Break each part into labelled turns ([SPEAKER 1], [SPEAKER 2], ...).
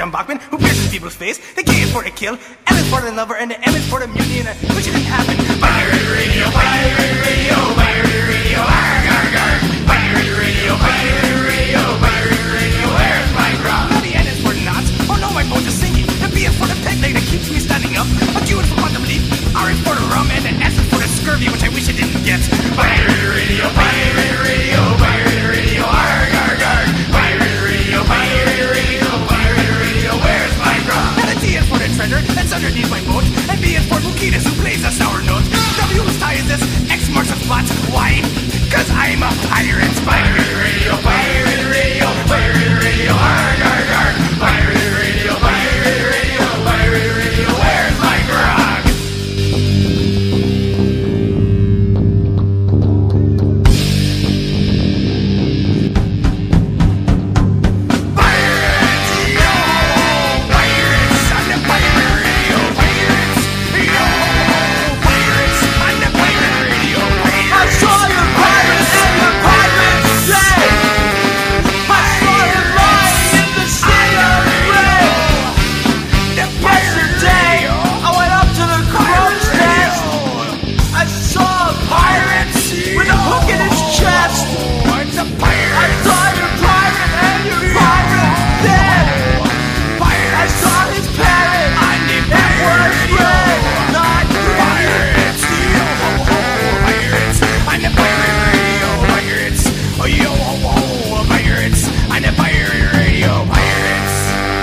[SPEAKER 1] John Bachman, who pierces people's face. The K is for the kill, L is for the lover, and the M is for the mutiny, and which didn't happen. Pirate radio, pirate radio, pirate radio, arg, arg, arg. Pirate radio, pirate radio, pirate radio, where's my grog? Now the N is for the knots, oh no, my boat is sinking. The B is for the peg leg that keeps me standing up. A Q is for quantum leap, R is for the rum, and the S is for the scurvy, which I wish I didn't get. Pirate radio, pirate radio, pirate radio, arg, arg, arg. Pirate radio, pirate radio, pirate radio, where's my grog? And the T is for the treasure that's underneath my boat, and B is for Bukitas, who plays a sour note. W whose tie is this, X marks the spot. Why? Cause I'm a pirate. Pirate radio, pirate radio, pirate radio, arg, arg, arg. Pirate radio, pirate radio, pirate radio, where's my grog? Pirates, yo! Pirates on the pirate radio, pirates, yo! Pirates on the pirate radio, pirates. I saw your pirates and your pirates say, I saw you lying in the sea of red. Yesterday, I went up to the crow's nest. I saw a pirate with a hook in his chest. It's a pirate. I saw your pirate and your pirate dead. I saw his parrot. It was red, not green. Pirates, yo ho ho, pirates. I'm the pirate radio, pirates. Oh yo ho ho, pirates. I'm the pirate radio, pirates.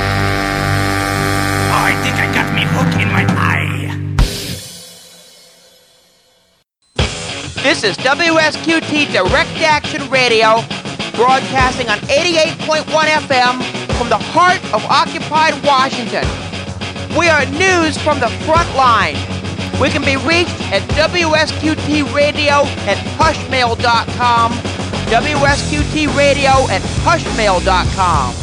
[SPEAKER 1] Oh, I think I got me hook in my eye.
[SPEAKER 2] This is WSQT Direct Action Radio, broadcasting on 88.1 FM from the heart of occupied Washington. We are news from the front line. We can be reached at WSQTradio@hushmail.com, WSQTradio@hushmail.com.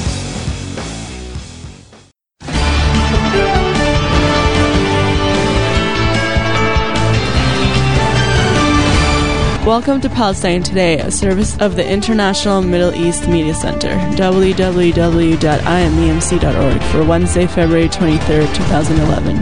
[SPEAKER 3] Welcome to Palestine Today, a service of the International Middle East Media Center, www.imemc.org, for Wednesday, February 23rd, 2011.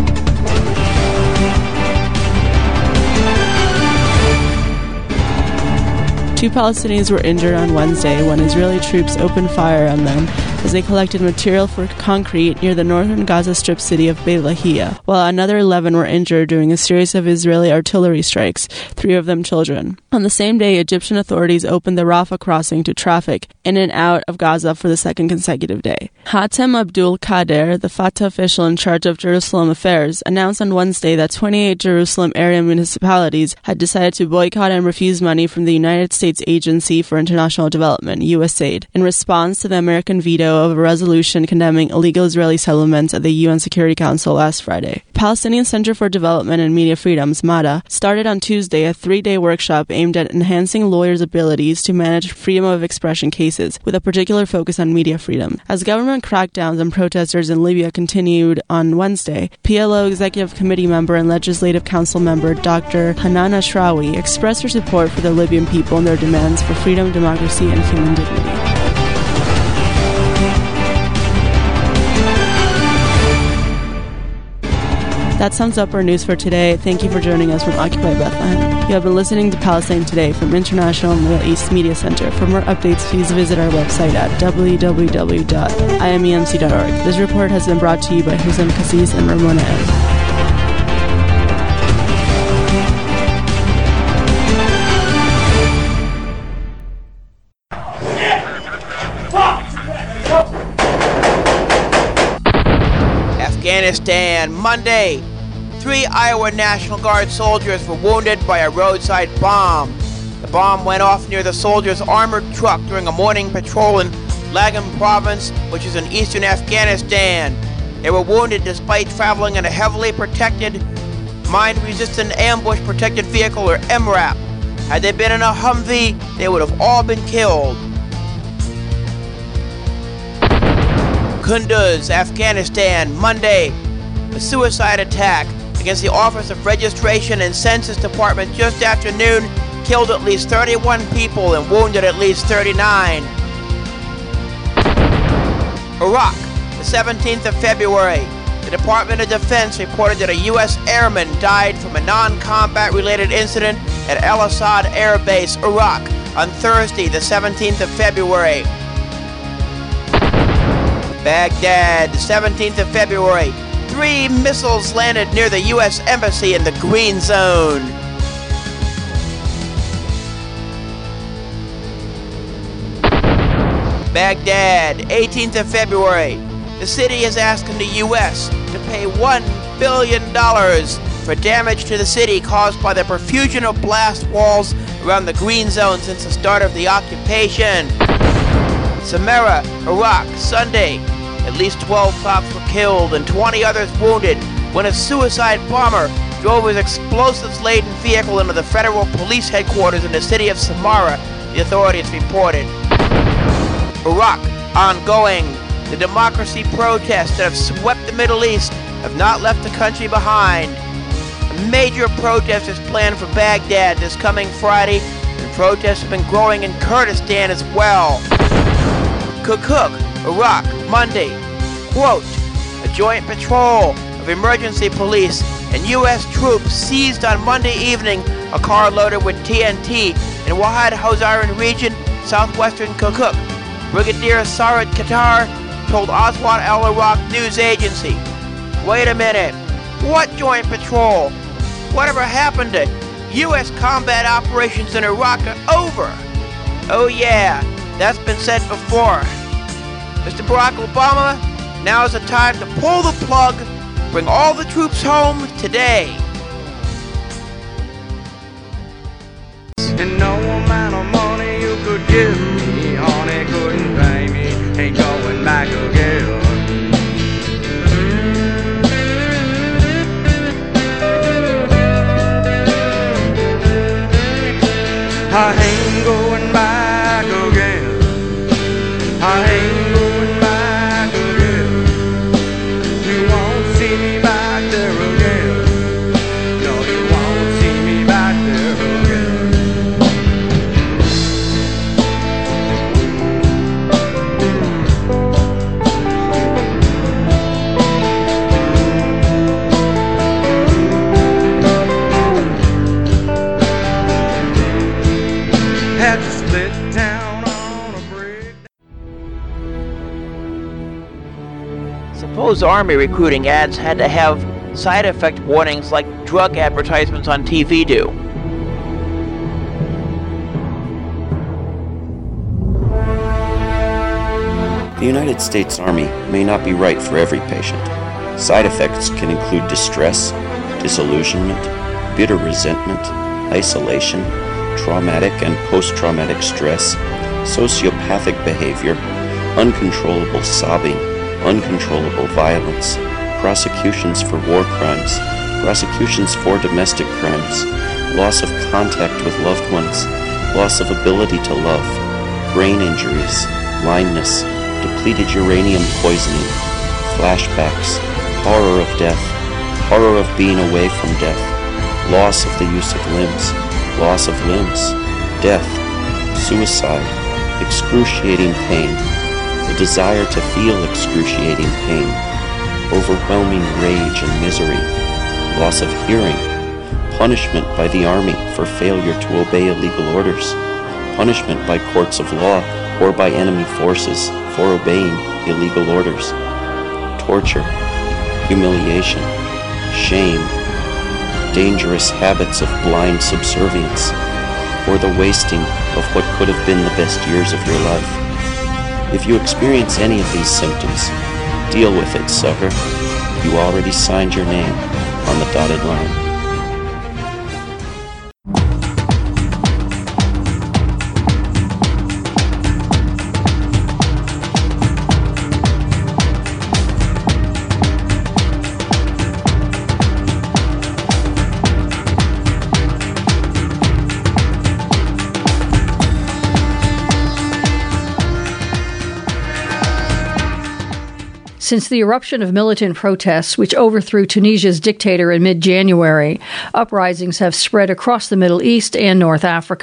[SPEAKER 3] Two Palestinians were injured on Wednesday when Israeli troops opened fire on them as they collected material for concrete near the northern Gaza Strip city of Beit Lahia, while another 11 were injured during a series of Israeli artillery strikes, 3 of them children. On the same day, Egyptian authorities opened the Rafah crossing to traffic in and out of Gaza for the second consecutive day. Hatem Abdul Kader, the Fatah official in charge of Jerusalem affairs, announced on Wednesday that 28 Jerusalem area municipalities had decided to boycott and refuse money from the United States Agency for International Development, USAID, in response to the American veto of a resolution condemning illegal Israeli settlements at the UN Security Council last Friday. Palestinian Center for Development and Media Freedoms, MADA, started on Tuesday a 3-day workshop aimed at enhancing lawyers' abilities to manage freedom of expression cases, with a particular focus on media freedom. As government crackdowns on protesters in Libya continued on Wednesday, PLO Executive Committee member and Legislative Council member Dr. Hanan Ashrawi expressed her support for the Libyan people and their demands for freedom, democracy, and human dignity. That sums up our news for today. Thank you for joining us from Occupy Bethlehem. You have been listening to Palestine Today from International Middle East Media Center. For more updates, please visit our website at www.imemc.org. This report has been brought to you by Hussein Cassis and Ramona M.
[SPEAKER 2] Afghanistan, Monday. 3 Iowa National Guard soldiers were wounded by a roadside bomb. The bomb went off near the soldiers' armored truck during a morning patrol in Lagam Province, which is in eastern Afghanistan. They were wounded despite traveling in a heavily protected, mine-resistant ambush-protected vehicle, or MRAP. Had they been in a Humvee, they would have all been killed. Kunduz, Afghanistan, Monday. A suicide attack against the Office of Registration and Census Department just after noon killed at least 31 people and wounded at least 39. Iraq. The the 17th of February, the Department of Defense reported that a U.S. airman died from a non-combat related incident at El Asad Air Base, Iraq, on Thursday, the 17th of February. Baghdad, the 17th of February, 3 missiles landed near the U.S. Embassy in the Green Zone. Baghdad, 18th of February. The city is asking the U.S. to pay $1 billion for damage to the city caused by the profusion of blast walls around the Green Zone since the start of the occupation. Samarra, Iraq, Sunday. At least 12 cops were killed and 20 others wounded when a suicide bomber drove his explosives-laden vehicle into the federal police headquarters in the city of Samarra, the authorities reported. Iraq, ongoing. The democracy protests that have swept the Middle East have not left the country behind. A major protest is planned for Baghdad this coming Friday, and protests have been growing in Kurdistan as well. Kirkuk, Iraq, Monday. Quote, a joint patrol of emergency police and U.S. troops seized on Monday evening a car loaded with TNT in Wahad Hazaran region, southwestern Kirkuk. Brigadier Sarat Qatar told Aswat al-Iraq news agency. Wait a minute. What joint patrol? Whatever happened to U.S. combat operations in Iraq are over? Oh yeah, that's been said before. Mr. Barack Obama, now is the time to pull the plug, bring all the troops home today.
[SPEAKER 4] And no amount of money you could give me, honey, couldn't pay me, ain't going back again. I ain't going back again. I ain't going back again. You won't see me back there again. No, you won't see me back there again. Had to split town on a brick.
[SPEAKER 2] Suppose Army recruiting ads had to have side effect warnings like drug advertisements on TV do.
[SPEAKER 5] The United States Army may not be right for every patient. Side effects can include distress, disillusionment, bitter resentment, isolation, traumatic and post-traumatic stress, sociopathic behavior, uncontrollable sobbing, uncontrollable violence, prosecutions for war crimes, prosecutions for domestic crimes, loss of contact with loved ones, loss of ability to love, brain injuries, blindness, depleted uranium poisoning, flashbacks, horror of death, horror of being away from death, loss of the use of limbs, loss of limbs, death, suicide, excruciating pain, the desire to feel excruciating pain, overwhelming rage and misery, loss of hearing, punishment by the Army for failure to obey illegal orders, punishment by courts of law or by enemy forces for obeying illegal orders, torture, humiliation, shame, dangerous habits of blind subservience, or the wasting of what could have been the best years of your life. If you experience any of these symptoms, deal with it, sucker. You already signed your name on the dotted line.
[SPEAKER 6] Since the eruption of militant protests, which overthrew Tunisia's dictator in mid-January, uprisings have spread across the Middle East and North Africa.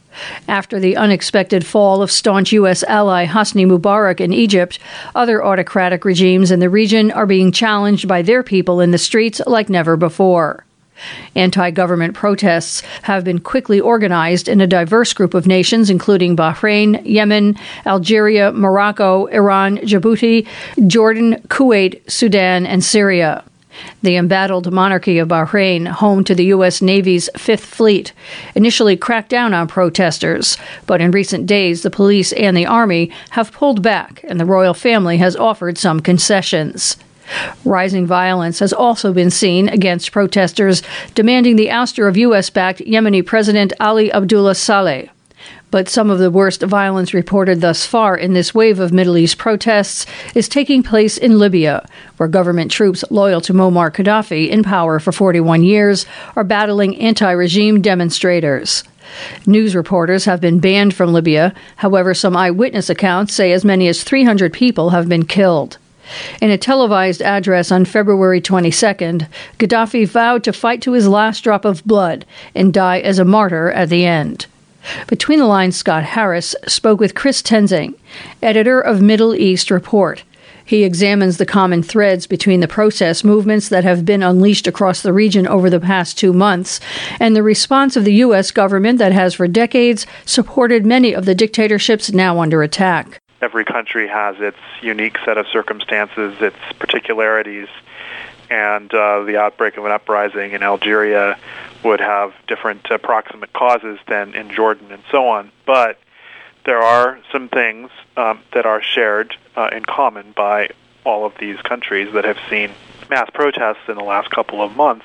[SPEAKER 6] After the unexpected fall of staunch U.S. ally Hosni Mubarak in Egypt, other autocratic regimes in the region are being challenged by their people in the streets like never before. Anti-government protests have been quickly organized in a diverse group of nations, including Bahrain, Yemen, Algeria, Morocco, Iran, Djibouti, Jordan, Kuwait, Sudan, and Syria. The embattled monarchy of Bahrain, home to the U.S. Navy's Fifth Fleet, initially cracked down on protesters, but in recent days the police and the army have pulled back, and the royal family has offered some concessions. Rising violence has also been seen against protesters demanding the ouster of U.S.-backed Yemeni President Ali Abdullah Saleh. But some of the worst violence reported thus far in this wave of Middle East protests is taking place in Libya, where government troops loyal to Muammar Gaddafi, in power for 41 years, are battling anti-regime demonstrators. News reporters have been banned from Libya. However, some eyewitness accounts say as many as 300 people have been killed. In a televised address on February 22nd, Gaddafi vowed to fight to his last drop of blood and die as a martyr at the end. Between the Lines, Scott Harris spoke with Chris Tenzing, editor of Middle East Report. He examines the common threads between the protest movements that have been unleashed across the region over the past 2 months and the response of the U.S. government that has for decades supported many of the dictatorships now under attack.
[SPEAKER 7] Every country has its unique set of circumstances, its particularities, and the outbreak of an uprising in Algeria would have different proximate causes than in Jordan and so on. But there are some things that are shared in common by all of these countries that have seen mass protests in the last couple of months.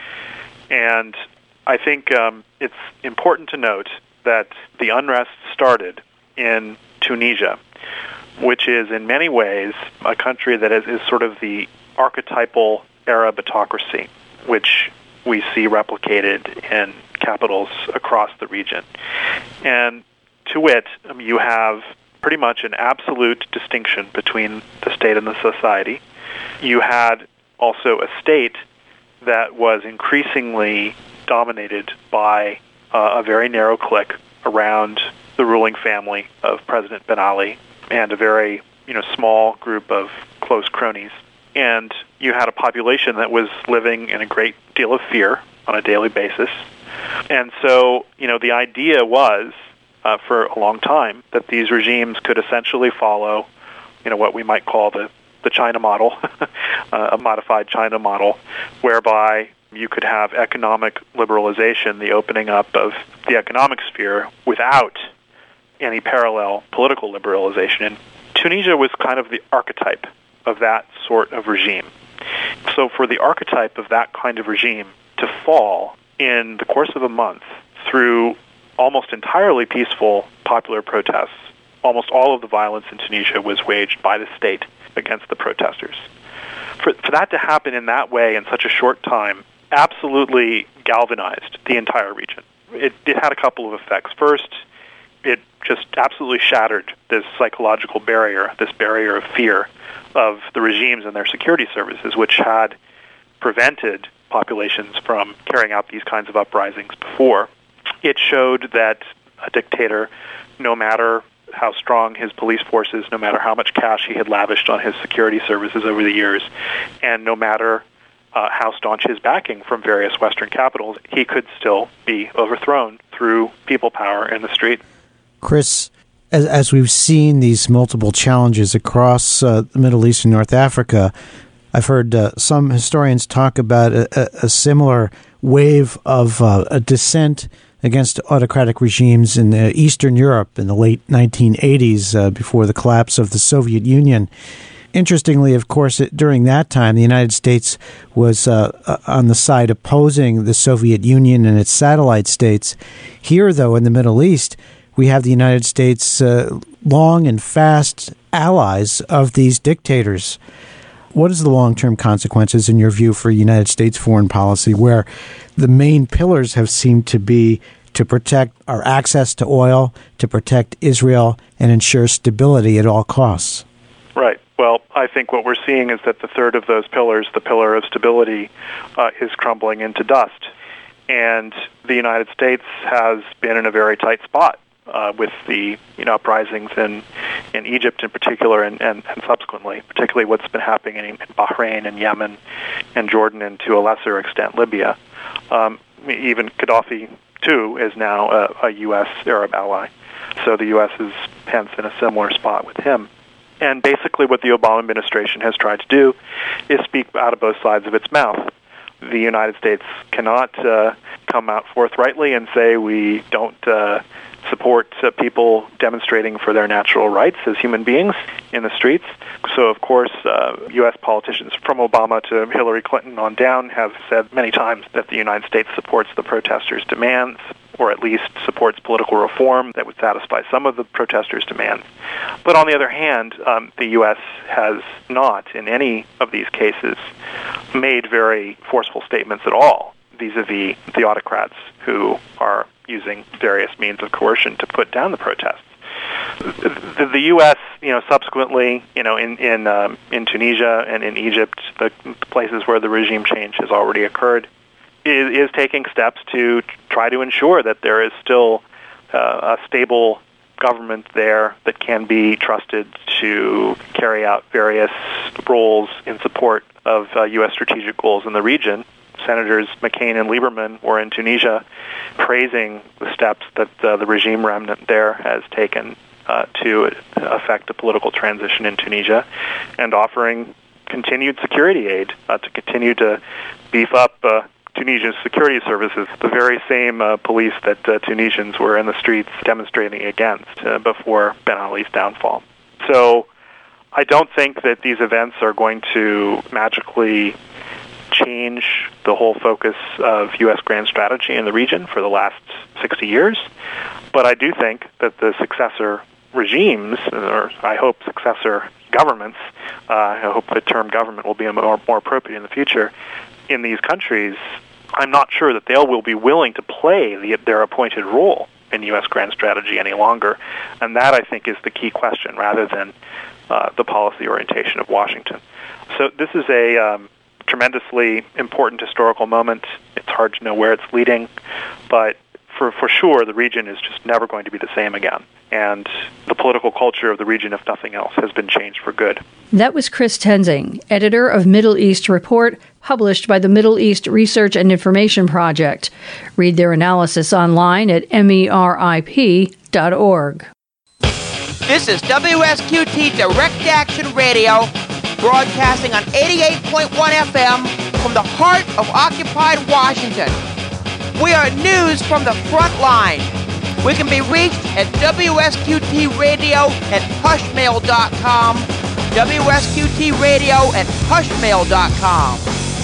[SPEAKER 7] And I think it's important to note that the unrest started in Tunisia, which is in many ways a country that is sort of the archetypal Arab autocracy, which we see replicated in capitals across the region. And to wit, you have pretty much an absolute distinction between the state and the society. You had also a state that was increasingly dominated by a very narrow clique around the ruling family of President Ben Ali and a very small group of close cronies. And you had a population that was living in a great deal of fear on a daily basis. And so, the idea was, for a long time, that these regimes could essentially follow, what we might call the China model, a modified China model, whereby you could have economic liberalization, the opening up of the economic sphere, without any parallel political liberalization. And Tunisia was kind of the archetype of that sort of regime. So for the archetype of that kind of regime to fall in the course of a month through almost entirely peaceful popular protests, almost all of the violence in Tunisia was waged by the state against the protesters. For that to happen in that way in such a short time absolutely galvanized the entire region. It had a couple of effects. First, it just absolutely shattered this psychological barrier, this barrier of fear of the regimes and their security services, which had prevented populations from carrying out these kinds of uprisings before. It showed that a dictator, no matter how strong his police force is, no matter how much cash he had lavished on his security services over the years, and no matter how staunch his backing from various Western capitals, he could still be overthrown through people power in the street.
[SPEAKER 8] Chris, as we've seen these multiple challenges across the Middle East and North Africa, I've heard some historians talk about a similar wave of a dissent against autocratic regimes in Eastern Europe in the late 1980s before the collapse of the Soviet Union. Interestingly, of course, during that time, the United States was on the side opposing the Soviet Union and its satellite states. Here, though, in the Middle East, we have the United States long and fast allies of these dictators. What is the long-term consequences, in your view, for United States foreign policy, where the main pillars have seemed to be to protect our access to oil, to protect Israel, and ensure stability at all costs?
[SPEAKER 7] Right. Well, I think what we're seeing is that the third of those pillars, the pillar of stability, is crumbling into dust. And the United States has been in a very tight spot with the uprisings in Egypt in particular, and subsequently, particularly what's been happening in Bahrain and Yemen and Jordan, and to a lesser extent Libya. Even Gaddafi, too, is now a U.S. Arab ally. So the U.S. is hence in a similar spot with him. And basically what the Obama administration has tried to do is speak out of both sides of its mouth. The United States cannot come out forthrightly and say we don't support people demonstrating for their natural rights as human beings in the streets. So, of course, U.S. politicians from Obama to Hillary Clinton on down have said many times that the United States supports the protesters' demands, or at least supports political reform that would satisfy some of the protesters' demands. But on the other hand, the U.S. has not, in any of these cases, made very forceful statements at all vis-a-vis the autocrats who are using various means of coercion to put down the protests. The U.S., subsequently, in Tunisia and in Egypt, the places where the regime change has already occurred, is taking steps to try to ensure that there is still a stable government there that can be trusted to carry out various roles in support of U.S. strategic goals in the region. Senators McCain and Lieberman were in Tunisia praising the steps that the regime remnant there has taken to effect a political transition in Tunisia, and offering continued security aid to continue to beef up Tunisia's security services, the very same police that Tunisians were in the streets demonstrating against before Ben Ali's downfall. So I don't think that these events are going to magically change the whole focus of U.S. grand strategy in the region for the last 60 years. But I do think that the successor regimes, or I hope successor governments, I hope the term government will be more appropriate in the future, in these countries, I'm not sure that they will be willing to play their appointed role in U.S. grand strategy any longer. And that, I think, is the key question, rather than the policy orientation of Washington. So this is a tremendously important historical moment. It's hard to know where it's leading, but for sure, the region is just never going to be the same again. And the political culture of the region, if nothing else, has been changed for good.
[SPEAKER 6] That was Chris Tenzing, editor of Middle East Report, published by the Middle East Research and Information Project. Read their analysis online at merip.org.
[SPEAKER 2] This is WSQT Direct Action Radio, broadcasting on 88.1 FM from the heart of occupied Washington. We are news from the front line. We can be reached at WSQTradio@hushmail.com, WSQTradio@hushmail.com.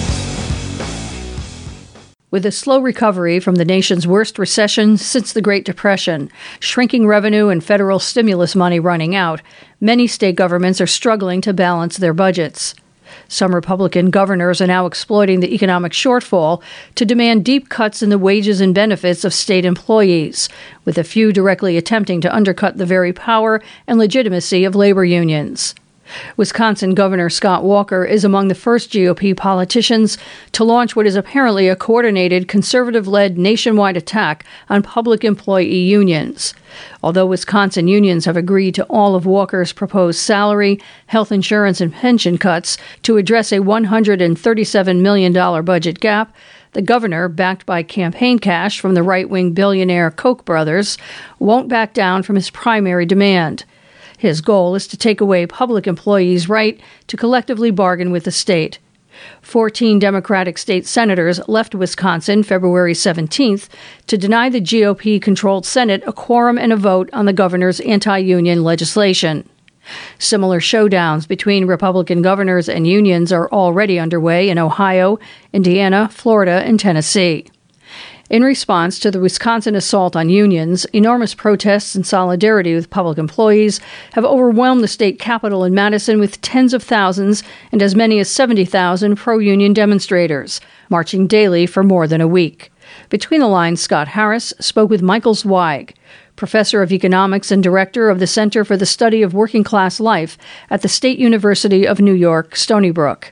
[SPEAKER 6] With a slow recovery from the nation's worst recession since the Great Depression, shrinking revenue and federal stimulus money running out, many state governments are struggling to balance their budgets. Some Republican governors are now exploiting the economic shortfall to demand deep cuts in the wages and benefits of state employees, with a few directly attempting to undercut the very power and legitimacy of labor unions. Wisconsin Governor Scott Walker is among the first GOP politicians to launch what is apparently a coordinated, conservative-led nationwide attack on public employee unions. Although Wisconsin unions have agreed to all of Walker's proposed salary, health insurance, and pension cuts to address a $137 million budget gap, the governor, backed by campaign cash from the right-wing billionaire Koch brothers, won't back down from his primary demand. His goal is to take away public employees' right to collectively bargain with the state. 14 Democratic state senators left Wisconsin February 17th to deny the GOP-controlled Senate a quorum and a vote on the governor's anti-union legislation. Similar showdowns between Republican governors and unions are already underway in Ohio, Indiana, Florida, and Tennessee. In response to the Wisconsin assault on unions, enormous protests and solidarity with public employees have overwhelmed the state capitol in Madison, with tens of thousands and as many as 70,000 pro-union demonstrators, marching daily for more than a week. Between the lines, Scott Harris spoke with Michael Zweig, professor of economics and director of the Center for the Study of Working Class Life at the State University of New York, Stony Brook.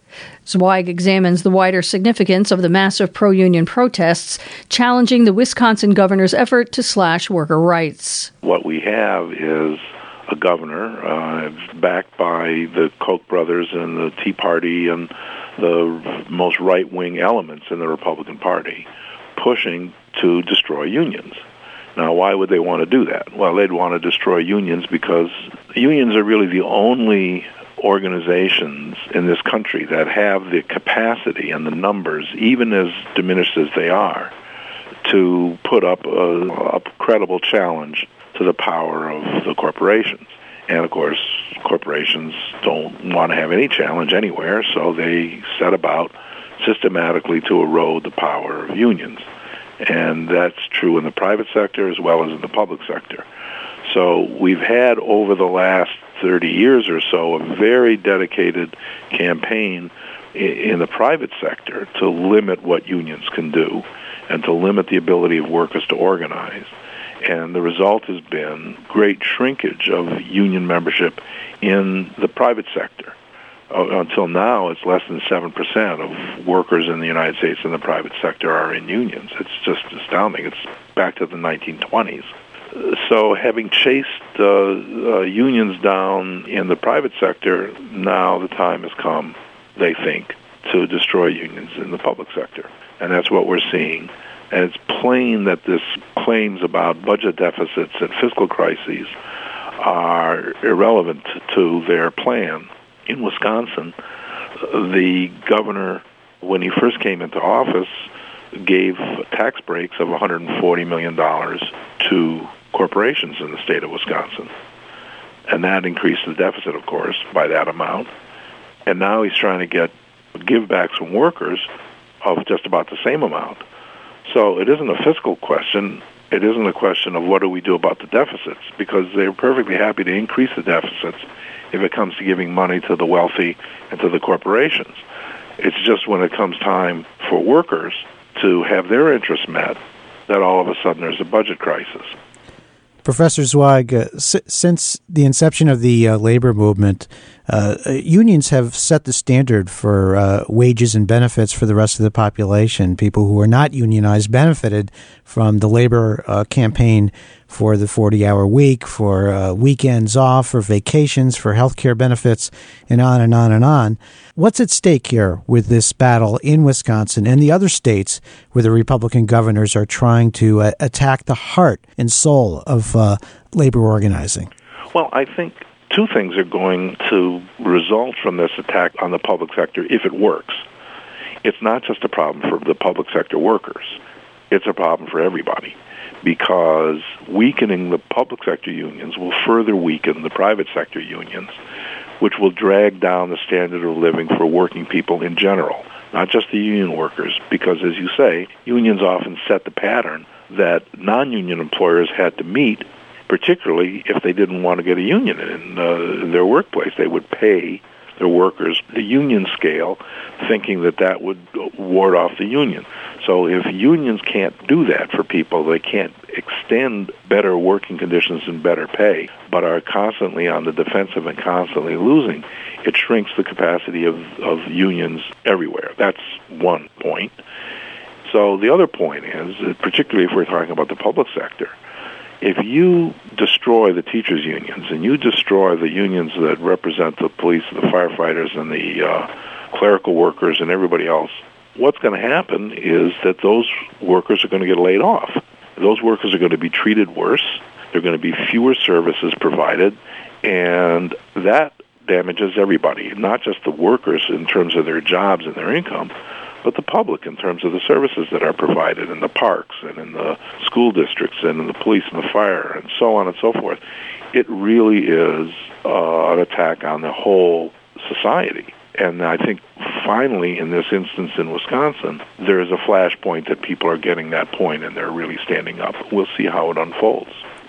[SPEAKER 6] Zweig examines the wider significance of the massive pro-union protests, challenging the Wisconsin governor's effort to slash worker rights.
[SPEAKER 9] What we have is a governor backed by the Koch brothers and the Tea Party and the most right-wing elements in the Republican Party pushing to destroy unions. Now, why would they want to do that? Well, they'd want to destroy unions because unions are really the only organizations in this country that have the capacity and the numbers, even as diminished as they are, to put up a credible challenge to the power of the corporations. And, of course, corporations don't want to have any challenge anywhere, so they set about systematically to erode the power of unions. And that's true in the private sector as well as in the public sector. So we've had over the last 30 years or so a very dedicated campaign in the private sector to limit what unions can do and to limit the ability of workers to organize. And the result has been great shrinkage of union membership in the private sector. Until now, it's less than 7% of workers in the United States in the private sector are in unions. It's just astounding. It's back to the 1920s. So having chased unions down in the private sector, now the time has come, they think, to destroy unions in the public sector. And that's what we're seeing. And it's plain that this claims about budget deficits and fiscal crises are irrelevant to their plan. In Wisconsin, the governor, when he first came into office, gave tax breaks of $140 million to corporations in the state of Wisconsin. And that increased the deficit, of course, by that amount. And now he's trying to get givebacks from workers of just about the same amount. So it isn't a fiscal question. It isn't a question of what do we do about the deficits, because they're perfectly happy to increase the deficits if it comes to giving money to the wealthy and to the corporations. It's just when it comes time for workers to have their interests met that all of a sudden there's a budget crisis.
[SPEAKER 8] Professor Zweig, since the inception of the labor movement, unions have set the standard for wages and benefits for the rest of the population. People who are not unionized benefited from the labor campaign for the 40-hour week, for weekends off, for vacations, for health care benefits, and on and on and on. What's at stake here with this battle in Wisconsin and the other states where the Republican governors are trying to attack the heart and soul of labor organizing?
[SPEAKER 9] Well, I think two things are going to result from this attack on the public sector if it works. It's not just a problem for the public sector workers. It's a problem for everybody, because weakening the public sector unions will further weaken the private sector unions, which will drag down the standard of living for working people in general, not just the union workers, because, as you say, unions often set the pattern that non-union employers had to meet, particularly if they didn't want to get a union in their workplace. They would pay their workers the union scale, thinking that that would ward off the union. So if unions can't do that for people, they can't extend better working conditions and better pay, but are constantly on the defensive and constantly losing, it shrinks the capacity of unions everywhere. That's one point. So the other point is, particularly if we're talking about the public sector, if you destroy the teachers' unions and you destroy the unions that represent the police, the firefighters, and the clerical workers and everybody else, what's going to happen is that those workers are going to get laid off. Those workers are going to be treated worse. There are going to be fewer services provided, and that damages everybody, not just the workers in terms of their jobs and their income, but the public in terms of the services that are provided in the parks and in the school districts and in the police and the fire and so on and so forth. It really is an attack on the whole society. And I think finally in this instance in Wisconsin, there is a flashpoint that people are getting that point and they're really standing up. We'll see how it unfolds.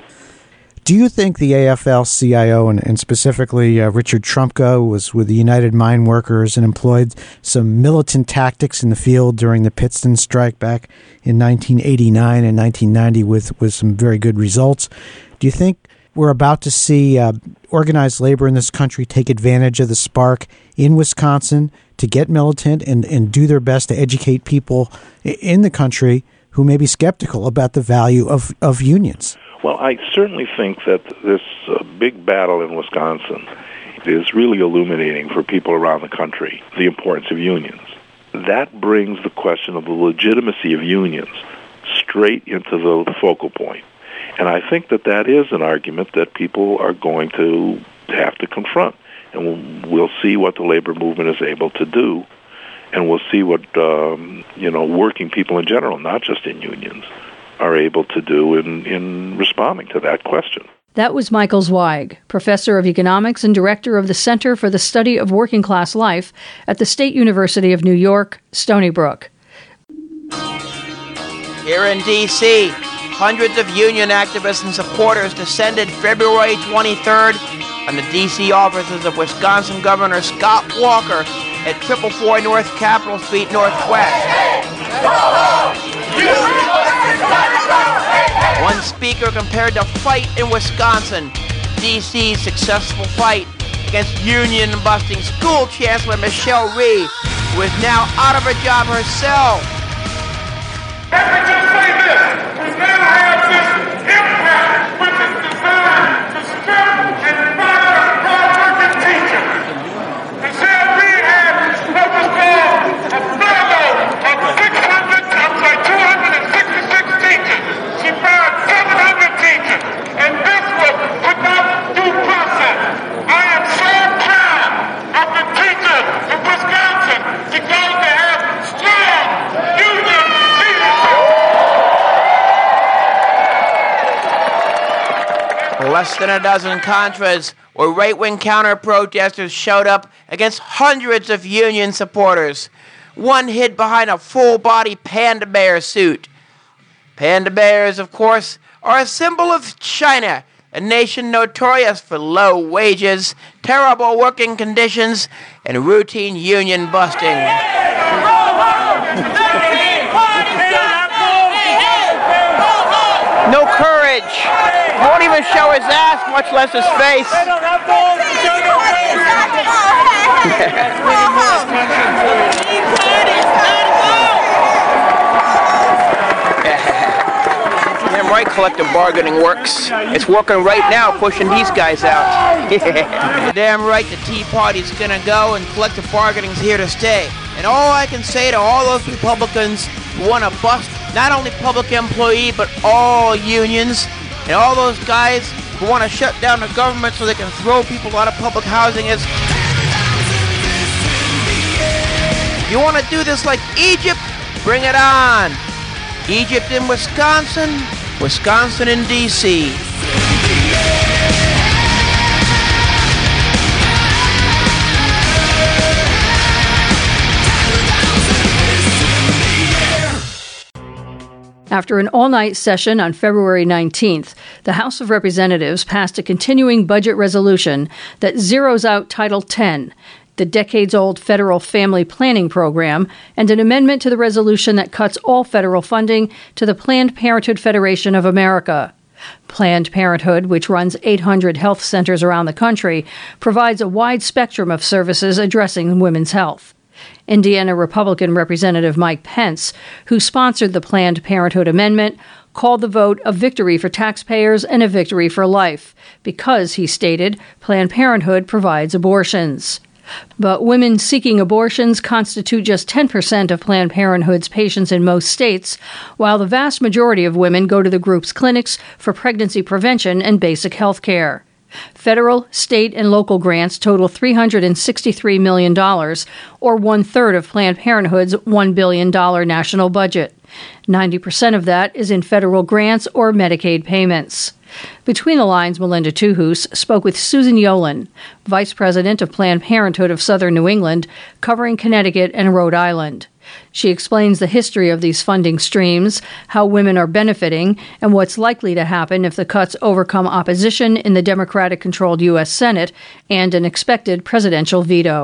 [SPEAKER 8] Do you think the AFL-CIO, and specifically Richard Trumka, was with the United Mine Workers and employed some militant tactics in the field during the Pittston strike back in 1989 and 1990 with some very good results? Do you think we're about to see organized labor in this country take advantage of the spark in Wisconsin to get militant and do their best to educate people in the country who may be skeptical about the value of unions?
[SPEAKER 9] Well, I certainly think that this big battle in Wisconsin is really illuminating for people around the country the importance of unions. That brings the question of the legitimacy of unions straight into the focal point. And I think that is an argument that people are going to have to confront. And we'll see what the labor movement is able to do. And we'll see what, working people in general, not just in unions, are able to do in responding to that question.
[SPEAKER 6] That was Michael Zweig, professor of economics and director of the Center for the Study of Working Class Life at the State University of New York, Stony Brook.
[SPEAKER 2] Here in D.C., hundreds of union activists and supporters descended February 23rd on the D.C. offices of Wisconsin Governor Scott Walker at 444 North Capitol Street Northwest. One speaker compared the fight in Wisconsin, D.C.'s successful fight against union-busting school chancellor Michelle Rhee, who is now out of a job herself.
[SPEAKER 10] Let me just say this. We now have this impact which is designed to strip and fire hard-working teachers. Michelle Rhee had what was called a furlough of 266 teachers. She fired 700 teachers, and this was without due process. I am so proud of the teachers in Wisconsin because they have strong union leadership.
[SPEAKER 2] Less than a dozen Contras or right-wing counter-protesters showed up against hundreds of union supporters. One hid behind a full-body panda bear suit. Panda bears, of course, are a symbol of China, a nation notorious for low wages, terrible working conditions, and routine union busting. No courage. Won't even show his ass, much less his face. Damn right collective bargaining works. It's working right now, pushing these guys out. Damn right the Tea Party's gonna go and collective bargaining's here to stay. And all I can say to all those Republicans who want to bust not only public employee but all unions, and all those guys who want to shut down the government so they can throw people out of public housing is, you want to do this like Egypt? Bring it on. Egypt in Wisconsin, Wisconsin in D.C.
[SPEAKER 6] After an all-night session on February 19th, the House of Representatives passed a continuing budget resolution that zeroes out Title X, the decades-old federal family planning program, and an amendment to the resolution that cuts all federal funding to the Planned Parenthood Federation of America. Planned Parenthood, which runs 800 health centers around the country, provides a wide spectrum of services addressing women's health. Indiana Republican Representative Mike Pence, who sponsored the Planned Parenthood amendment, called the vote a victory for taxpayers and a victory for life, because, he stated, Planned Parenthood provides abortions. But women seeking abortions constitute just 10% of Planned Parenthood's patients in most states, while the vast majority of women go to the group's clinics for pregnancy prevention and basic health care. Federal, state, and local grants total $363 million, or one-third of Planned Parenthood's $1 billion national budget. 90% of that is in federal grants or Medicaid payments. Between the lines, Melinda Tuhus spoke with Susan Yolen, Vice President of Planned Parenthood of Southern New England, covering Connecticut and Rhode Island. She explains the history of these funding streams, how women are benefiting, and what's likely to happen if the cuts overcome opposition in the Democratic-controlled U.S. Senate and an expected presidential veto.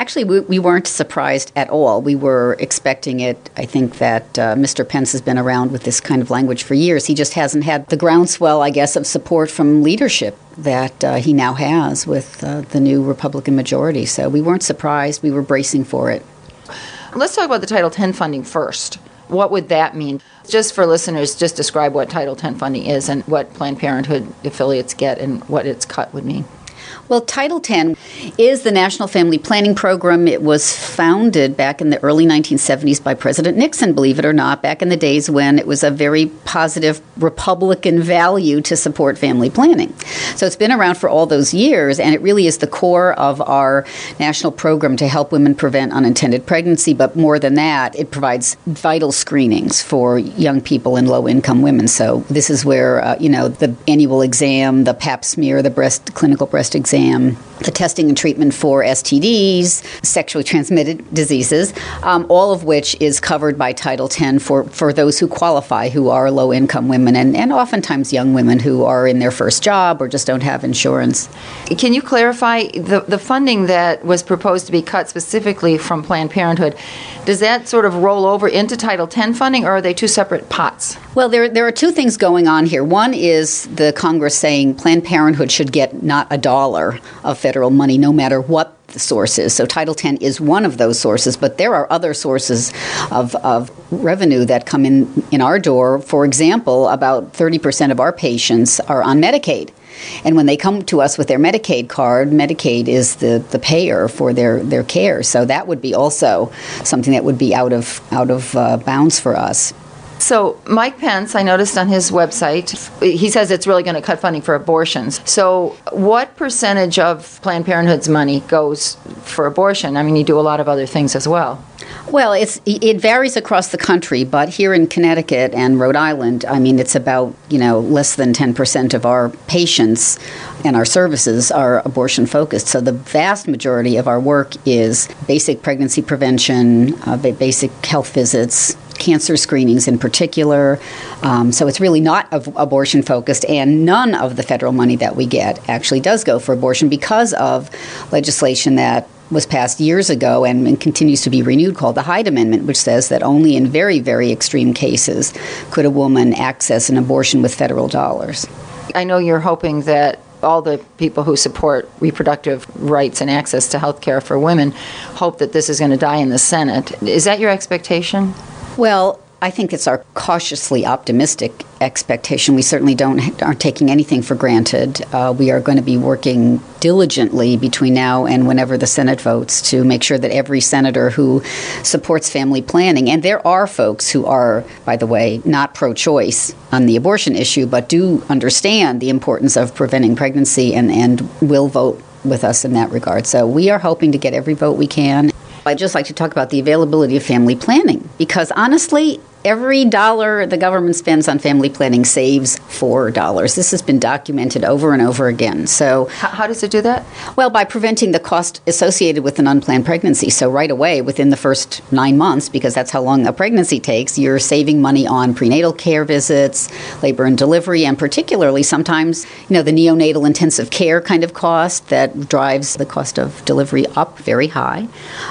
[SPEAKER 11] Actually, we weren't surprised at all. We were expecting it. I think that Mr. Pence has been around with this kind of language for years. He just hasn't had the groundswell, I guess, of support from leadership that he now has with the new Republican majority. So we weren't surprised. We were bracing for it.
[SPEAKER 12] Let's talk about the Title X funding first. What would that mean? Just for listeners, just describe what Title X funding is and what Planned Parenthood affiliates get and what its cut would mean.
[SPEAKER 11] Well, Title X is the National Family Planning Program. It was founded back in the early 1970s by President Nixon, believe it or not, back in the days when it was a very positive Republican value to support family planning. So it's been around for all those years, and it really is the core of our national program to help women prevent unintended pregnancy. But more than that, it provides vital screenings for young people and low-income women. So this is where, the annual exam, the pap smear, the clinical breast exam, the testing and treatment for STDs, sexually transmitted diseases, all of which is covered by Title X for those who qualify, who are low-income women and oftentimes young women who are in their first job or just don't have insurance.
[SPEAKER 12] Can you clarify the funding that was proposed to be cut specifically from Planned Parenthood? Does that sort of roll over into Title X funding, or are they two separate pots?
[SPEAKER 11] Well, there are two things going on here. One is the Congress saying Planned Parenthood should get not a dollar of federal money, no matter what the source is. So Title X is one of those sources, but there are other sources of revenue that come in our door. For example, about 30% of our patients are on Medicaid. And when they come to us with their Medicaid card, Medicaid is the payer for their care. So that would be also something that would be out of bounds for us.
[SPEAKER 12] So Mike Pence, I noticed on his website, he says it's really going to cut funding for abortions. So what percentage of Planned Parenthood's money goes for abortion? I mean, you do a lot of other things as well.
[SPEAKER 11] Well, it varies across the country, but here in Connecticut and Rhode Island, I mean, it's about, less than 10% of our patients and our services are abortion focused. So the vast majority of our work is basic pregnancy prevention, basic health visits, cancer screenings in particular. So it's really not abortion focused, and none of the federal money that we get actually does go for abortion because of legislation that was passed years ago and continues to be renewed called the Hyde Amendment, which says that only in very, very extreme cases could a woman access an abortion with federal dollars.
[SPEAKER 12] I know you're hoping that all the people who support reproductive rights and access to health care for women hope that this is going to die in the Senate. Is that your expectation?
[SPEAKER 11] Well, I think it's our cautiously optimistic expectation. We certainly aren't taking anything for granted. We are going to be working diligently between now and whenever the Senate votes to make sure that every senator who supports family planning, and there are folks who are, by the way, not pro-choice on the abortion issue, but do understand the importance of preventing pregnancy and will vote with us in that regard. So we are hoping to get every vote we can. I'd just like to talk about the availability of family planning, because honestly, every dollar the government spends on family planning saves $4. This has been documented over and over again. So,
[SPEAKER 12] how does it do that?
[SPEAKER 11] Well, by preventing the cost associated with an unplanned pregnancy. So right away, within the first 9 months, because that's how long a pregnancy takes, you're saving money on prenatal care visits, labor and delivery, and particularly sometimes, the neonatal intensive care kind of cost that drives the cost of delivery up very high.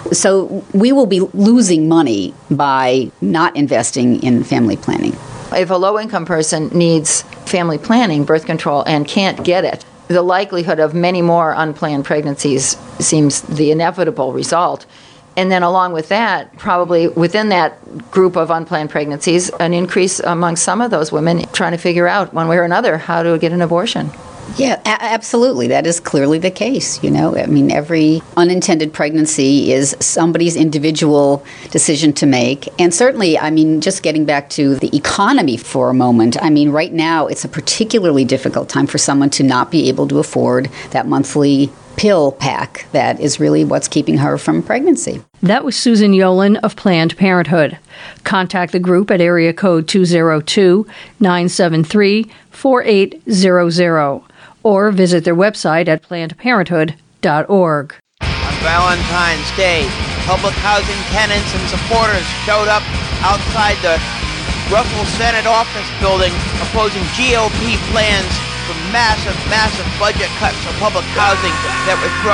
[SPEAKER 11] So we will be losing money by not investing in family planning.
[SPEAKER 12] If a low-income person needs family planning, birth control, and can't get it, the likelihood of many more unplanned pregnancies seems the inevitable result. And then along with that, probably within that group of unplanned pregnancies, an increase among some of those women trying to figure out one way or another how to get an abortion.
[SPEAKER 11] Yeah, absolutely. That is clearly the case. I mean, every unintended pregnancy is somebody's individual decision to make. And certainly, I mean, just getting back to the economy for a moment, I mean, right now it's a particularly difficult time for someone to not be able to afford that monthly pill pack that is really what's keeping her from pregnancy.
[SPEAKER 6] That was Susan Yolen of Planned Parenthood. Contact the group at area code 202-973-4800 or visit their website at plannedparenthood.org.
[SPEAKER 2] On Valentine's Day, public housing tenants and supporters showed up outside the Russell Senate office building opposing GOP plans for massive budget cuts for public housing that would throw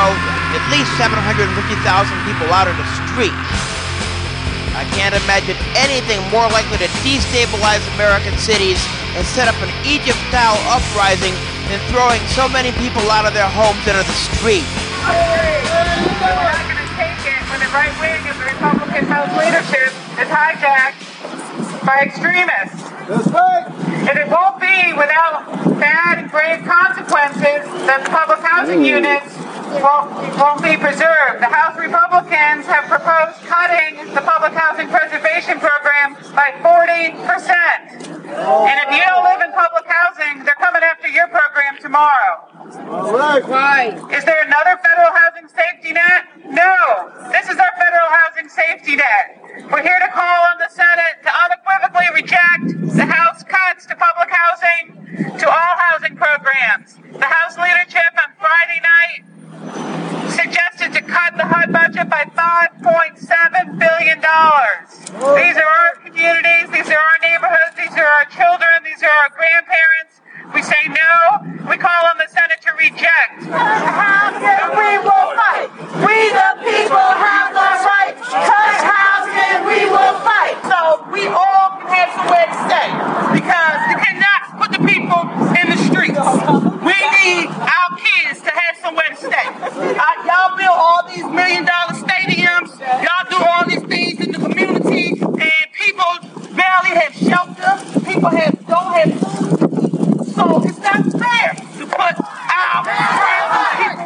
[SPEAKER 2] at least 750,000 people out of the street. I can't imagine anything more likely to destabilize American cities and set up an Egypt-style uprising than throwing so many people out of their homes into the street.
[SPEAKER 10] We're not going to take it when the right wing of the Republican House leadership is hijacked by extremists.
[SPEAKER 13] That's right.
[SPEAKER 10] And it won't be without bad and grave consequences that the public housing units won't be preserved. The House Republicans have proposed cutting the public housing preservation program by 40%. And if you don't live in public housing, they're coming after your program tomorrow.
[SPEAKER 13] All right.
[SPEAKER 10] Why? Is there another federal housing safety net? No. This is our federal housing safety net. We're here to call on the Senate to unequivocally reject the House cuts to public housing, to all housing programs. The House leadership on Friday night suggested to cut the HUD budget by $5.7 billion. These are our communities, these are our neighborhoods, these are our children, these are our grandparents. We say no, we call on the Senate to reject.
[SPEAKER 14] And we will fight. We the people have the right. Cut housing, we will fight.
[SPEAKER 10] So we all can have somewhere to stay, because you cannot put the people in the streets. We need our kids to have somewhere to stay. Y'all build all these $1 million stadiums, y'all do all these things in the community, and people barely have shelter, people don't have food. So it's not fair to put our people.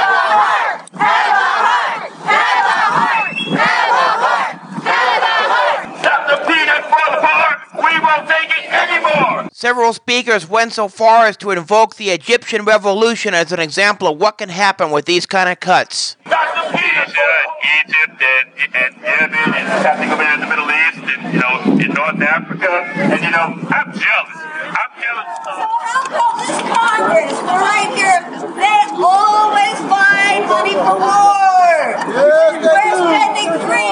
[SPEAKER 10] Stop the peanut for the poor. We won't take it anymore.
[SPEAKER 2] Several speakers went so far as to invoke the Egyptian Revolution as an example of what can happen with these kind of cuts.
[SPEAKER 10] Stop the peanut Egypt and Yemen and something over there in the Middle East and, in North Africa. And, I'm jealous.
[SPEAKER 14] This Congress, right here, they always find money for war. We're spending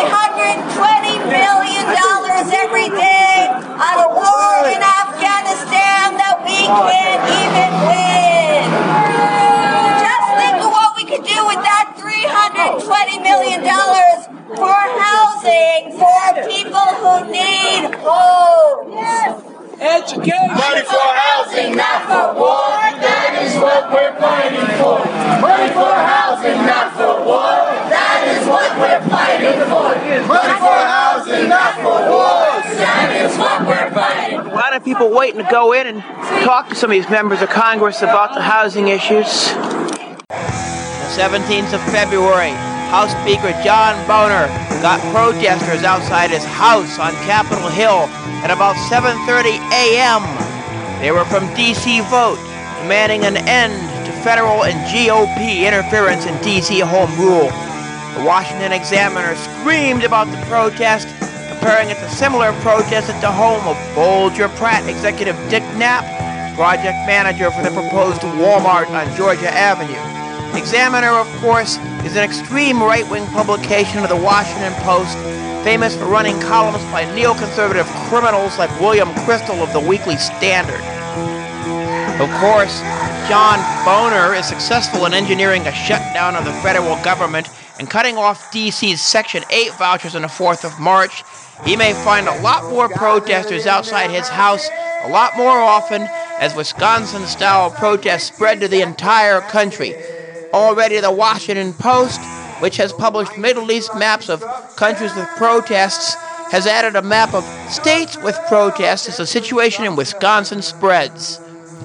[SPEAKER 14] $320 million every day on a war in Afghanistan that we can't even win. Just think of what we could do with that $320 million for housing for people who need homes.
[SPEAKER 13] Education.
[SPEAKER 14] Money for housing, not for war. That is what we're fighting for. Money for housing, not for war. That is what we're fighting for. Money for housing, not for war. That is what we're fighting for.
[SPEAKER 2] A lot of people waiting to go in and talk to some of these members of Congress about the housing issues. The 17th of February, House Speaker John Boehner got protesters outside his house on Capitol Hill at about 7:30 a.m. They were from D.C. Vote, demanding an end to federal and GOP interference in D.C. home rule. The Washington Examiner screamed about the protest, comparing it to similar protests at the home of Folger Pratt executive Dick Knapp, project manager for the proposed Walmart on Georgia Avenue. The Examiner, of course, is an extreme right-wing publication of the Washington Post, famous for running columns by neoconservative criminals like William Crystal of the Weekly Standard. Of course, John Boehner is successful in engineering a shutdown of the federal government and cutting off D.C.'s Section 8 vouchers on the 4th of March. He may find a lot more protesters outside his house a lot more often as Wisconsin-style protests spread to the entire country. Already the Washington Post, which has published Middle East maps of countries with protests, has added a map of states with protests as the situation in Wisconsin spreads.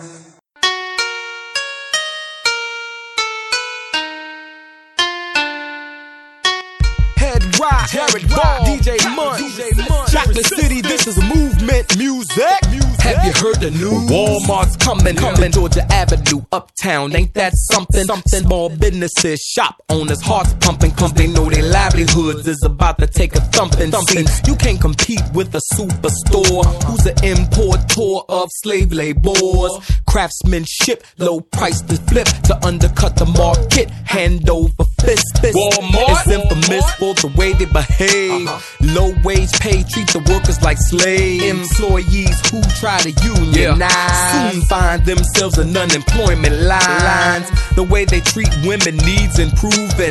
[SPEAKER 15] Head Rock, Jared Ball, DJ Munch, Chocolate City, this is movement music. Have you heard the news? Walmart's coming, Georgia Avenue, uptown. Ain't that something? Small businesses, shop owners, hearts pumping, cause they know their livelihoods is about to take a thumping. You can't compete with a superstore who's an importer of slave labors. Craftsmanship, low price to flip to undercut the market, hand over fist. Walmart is infamous for the way they behave. Low wage pay, treat the workers like slaves. Employees who try to unionize. Soon find themselves in unemployment lines. The way they treat women needs improving.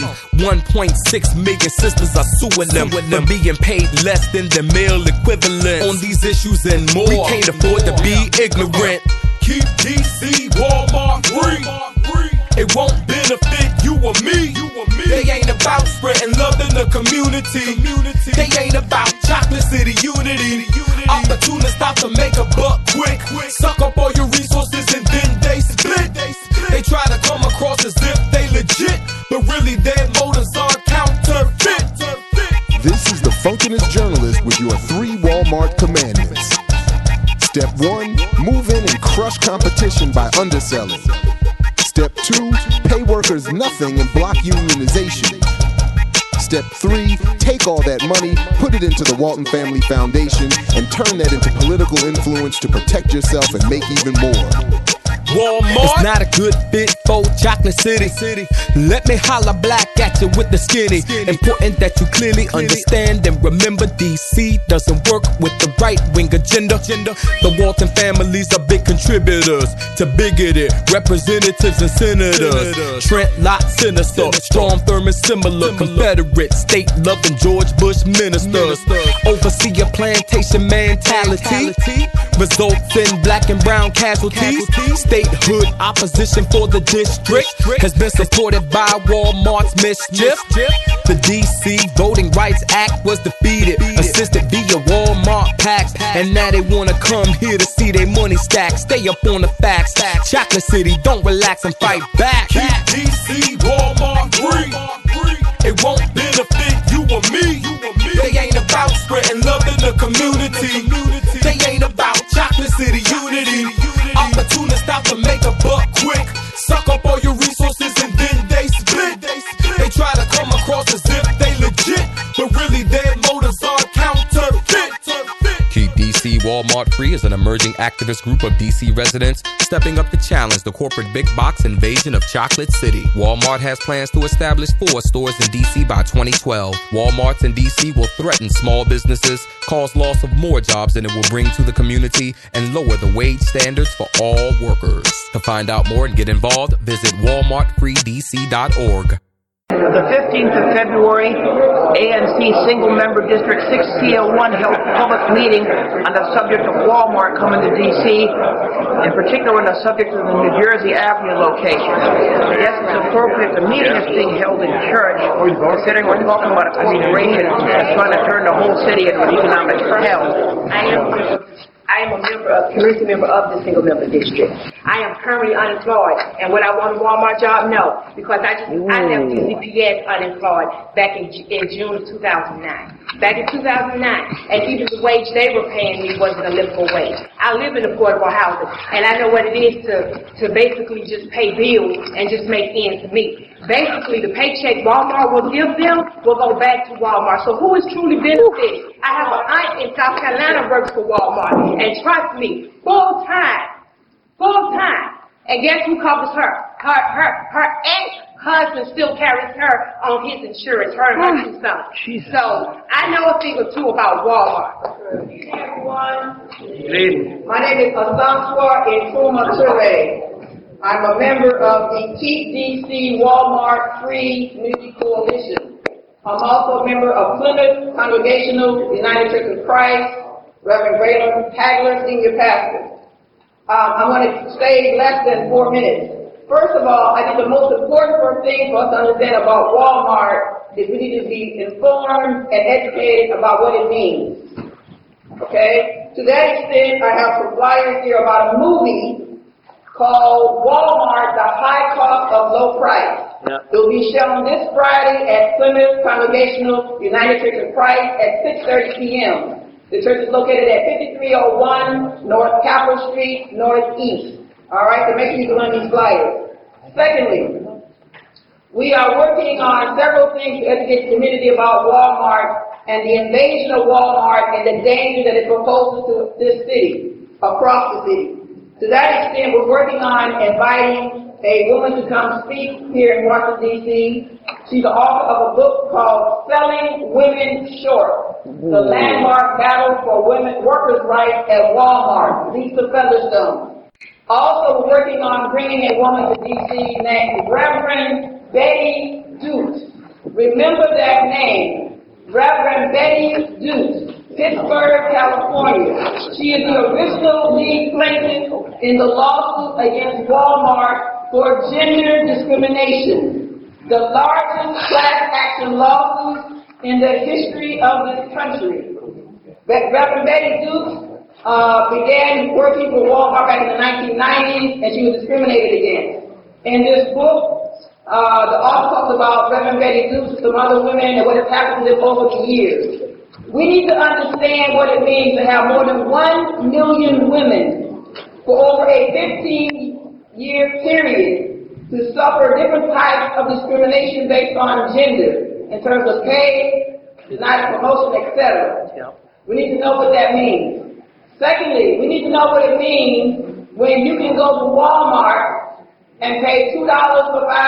[SPEAKER 15] 1.6 million sisters are suing them for being paid less than the male equivalent. On these issues and more, we can't afford to be ignorant. Keep DC Walmart free. It won't benefit you or me. They ain't about spreading love in the community. They ain't about Chocolate City unity. Opportunists stop to make a buck quick. Suck up all your resources and then they split. They try to come across as if they legit, but really their motives are counterfeit.
[SPEAKER 16] This is the Funkinest Journalist with your 3 Walmart commandments. Step 1, move in and crush competition by underselling. Step 2, pay workers nothing and block unionization. Step 3, take all that money, put it into the Walton Family Foundation, and turn that into political influence to protect yourself and make even more.
[SPEAKER 15] Walmart, it's not a good fit for Chocolate City. Let me holler black at you with the skinny. Important that you clearly understand and remember DC doesn't work with the right-wing agenda. The Walton families are big contributors to bigoted representatives and senators. Trent Lott, sinister. Strom Thurmond, similar. Confederate, state-loving George Bush ministers. Oversee a plantation mentality results in black and brown casualties. Statehood opposition for the district has been supported by Walmart's mischief. The DC Voting Rights Act was defeated, assisted via Walmart PACs, and now they wanna come here to see their money stack. Stay up on the facts. Chocolate City, don't relax and fight back. Keep DC Walmart free. It won't benefit you or me. They ain't about spreading love in the community. They ain't about Chocolate City unity. Opportunists stop to make a buck quick. Suck up all your resources and then they split. They try to come across as if they legit, but really their motives are counterfeit.
[SPEAKER 17] Keep DC Walmart Free is an emerging activist group of DC residents stepping up to challenge the corporate big box invasion of Chocolate City. Walmart has plans to establish 4 stores in DC by 2012. Walmarts in DC will threaten small businesses, cause loss of more jobs than it will bring to the community, and lower the wage standards for all workers. To find out more and get involved, visit walmartfreedc.org.
[SPEAKER 2] The 15th of February, ANC Single Member District 601 held a public meeting on the subject of Walmart coming to D.C., in particular on the subject of the New Jersey Avenue location. Yes, it's appropriate. The meeting is being held in church, considering we're talking about a corporation that's trying to turn the whole city into an economic hell.
[SPEAKER 18] I am a community member of the Single Member District. I am currently unemployed, and would I want a Walmart job? No, because I left DCPS unemployed back in June of 2009. Back in 2009, and even the wage they were paying me wasn't a livable wage. I live in affordable housing, and I know what it is to basically just pay bills and just make ends meet. Basically, the paycheck Walmart will give them will go back to Walmart. So who is truly benefiting? I have an aunt in South Carolina works for Walmart, and trust me, full time. And guess who covers her? Her ex-husband still carries her on his insurance, her and her 2 sons. So I know a thing or two about Walmart. Hey everyone, my name is Asanswa Nkrumah Ture. I'm a member of the Keep DC Walmart Free Community Coalition. I'm also a member of Plymouth Congregational United Church of Christ, Reverend Braylon Hagler, Senior Pastor. I'm going to stay less than 4 minutes. First of all, I think the most important thing for us to understand about Walmart is we need to be informed and educated about what it means. Okay? To that extent, I have some flyers here about a movie called Walmart, The High Cost of Low Price. It will be shown this Friday at Plymouth Congregational United Church of Christ at 6:30 p.m. The church is located at 5301 North Capitol Street, Northeast. All right, so make sure you go on these flyers. Secondly, we are working on several things to educate the community about Walmart and the invasion of Walmart and the danger that it proposes to this city, across the city. To that extent, we're working on inviting a woman to come speak here in Washington, D.C. She's the author of a book called Selling Women Short, the landmark battle for women workers' rights at Walmart, Lisa Featherstone. Also working on bringing a woman to D.C. named Reverend Betty Dukes. Remember that name, Reverend Betty Dukes, Pittsburgh, California. She is the original lead plaintiff in the lawsuit against Walmart for gender discrimination, the largest class action lawsuit in the history of this country. Reverend Betty Dukes began working for Walmart back in the 1990s, and she was discriminated against. In this book, the author talks about Reverend Betty Dukes and some other women and what has happened to them over the years. We need to understand what it means to have more than 1 million women for over a 15-year period to suffer different types of discrimination based on gender in terms of pay, denied promotion, etc. We need to know what that means. Secondly, we need to know what it means when you can go to Walmart and pay $2 for a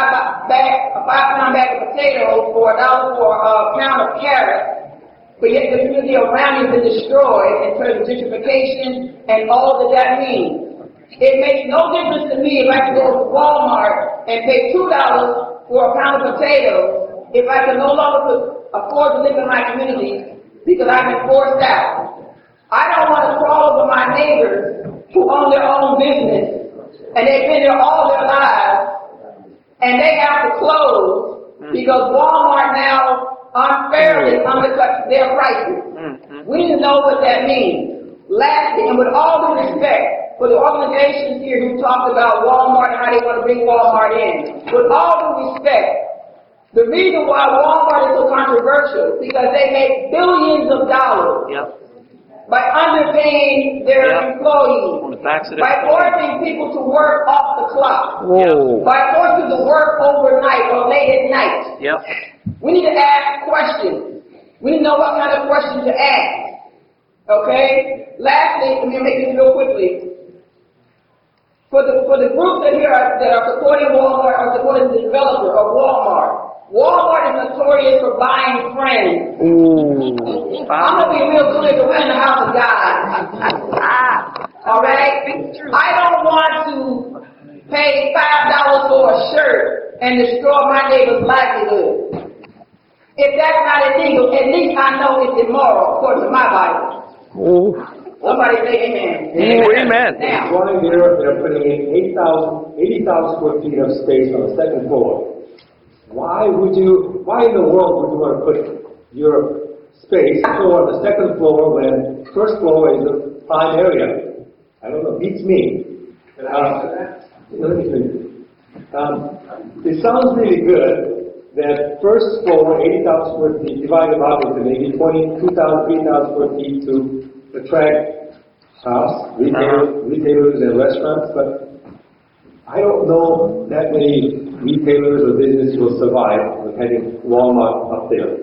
[SPEAKER 18] 5-pound bag of potatoes or $1 for a pound of carrots, but yet the community around you has been destroyed in terms of gentrification and all that means. It makes no difference to me if I can go to Walmart and pay $2 for a pound of potatoes if I can no longer afford to live in my community because I've been forced out. I don't want to crawl over my neighbors who own their own business and they've been there all their lives and they have to close because Walmart now unfairly undercuts their prices. We need to know what that means. Lastly, and with all due respect for the organizations here who talked about Walmart and how they want to bring Walmart in, with all due respect, the reason why Walmart is so controversial is because they make billions of dollars by underpaying their employees, by forcing people to work off the clock, by forcing them to work overnight or late at night. We need to ask questions. We need to know what kind of questions to ask. Okay? Lastly, let me make this real quickly. For the groups that are supporting Walmart or supporting the developer of Walmart, Walmart is notorious for buying friends. I'm going to be real clear that we're in the house of God. All right? I don't want to pay $5 for a shirt and destroy my neighbor's livelihood. If that's not illegal, at least I know it's immoral according to my Bible. Somebody say amen.
[SPEAKER 19] Amen.
[SPEAKER 18] Now,
[SPEAKER 19] they're putting in 80,000 square feet of space on the second floor. Why in the world would you want to put your space on the second floor when first floor is a prime area? I don't know, beats me. Let me finish. It sounds really good that first floor, 80,000 square feet, divided up into maybe 2,000, 3,000 square feet to attract retailers and restaurants, but I don't know that many retailers or businesses will survive with having Walmart up there.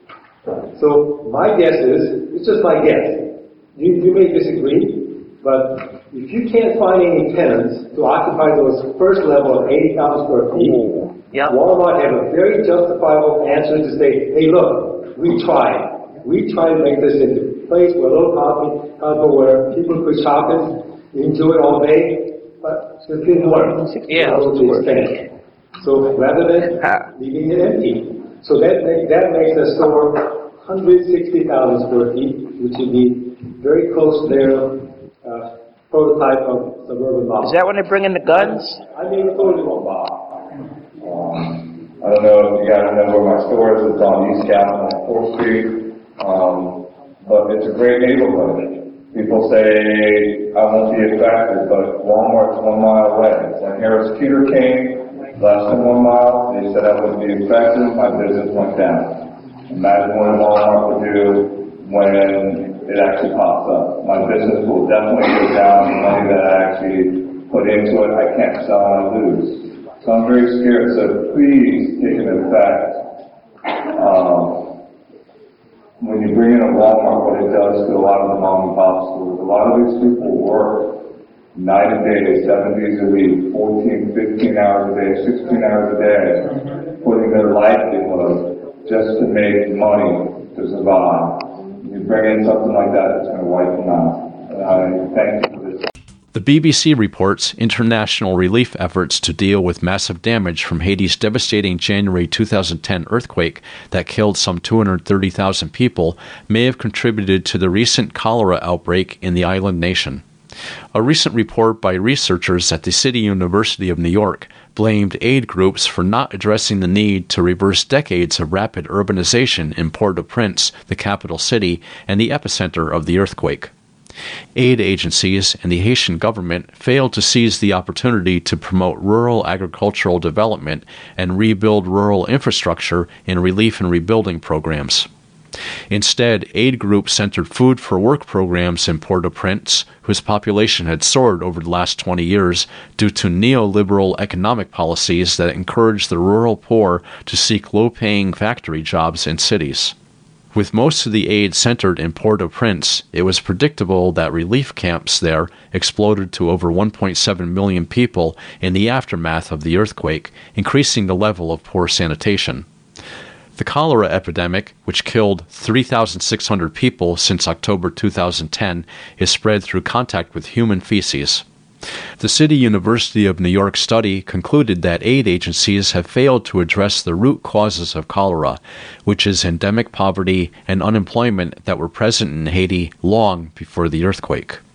[SPEAKER 19] So my guess is, it's just my guess, you may disagree, but if you can't find any tenants to occupy those first level of 80,000 square feet, Walmart have a very justifiable answer to say, hey look, we tried. We tried to make this into a place where low coffee, where people could shop and enjoy it all day, but it didn't work. So rather than leaving it empty. So that makes the store 160,000 square feet, which would be very close to their prototype of suburban mall.
[SPEAKER 2] Is that when they bring in the guns?
[SPEAKER 19] I mean, totally wrong.
[SPEAKER 20] I don't know if you guys know where my store is. It's on East Capitol on 4th Street. But it's a great neighborhood. People say I won't be affected, but Walmart's 1 mile away. It's when Harris Teeter came, less than 1 mile, they said I wouldn't be affected, my business went down. Imagine what Walmart would do when it actually pops up. My business will definitely go down. The money that I actually put into it, I can't sell and lose. So I'm very scared, so please take an effect. When you bring in a Walmart, what it does to a lot of the mom and pop stores, a lot of these people work night and day, 7 days a week, 14, 15 hours a day, 16 hours a day. putting their livelihood just to make money to survive. You bring in something like that, it's going to wipe them out. And I thank you for this.
[SPEAKER 14] The BBC reports international relief efforts to deal with massive damage from Haiti's devastating January 2010 earthquake that killed some 230,000 people may have contributed to the recent cholera outbreak in the island nation. A recent report by researchers at the City University of New York blamed aid groups for not addressing the need to reverse decades of rapid urbanization in Port-au-Prince, the capital city, and the epicenter of the earthquake. Aid agencies and the Haitian government failed to seize the opportunity to promote rural agricultural development and rebuild rural infrastructure in relief and rebuilding programs. Instead, aid groups centered food for work programs in Port-au-Prince, whose population had soared over the last 20 years due to neoliberal economic policies that encouraged the rural poor to seek low-paying factory jobs in cities. With most of the aid centered in Port-au-Prince, it was predictable that relief camps there exploded to over 1.7 million people in the aftermath of the earthquake, increasing the level of poor sanitation. The cholera epidemic, which killed 3,600 people since October 2010, is spread through contact with human feces. The City University of New York study concluded that aid agencies have failed to address the root causes of cholera, which is endemic poverty and unemployment that were present in Haiti long before the earthquake.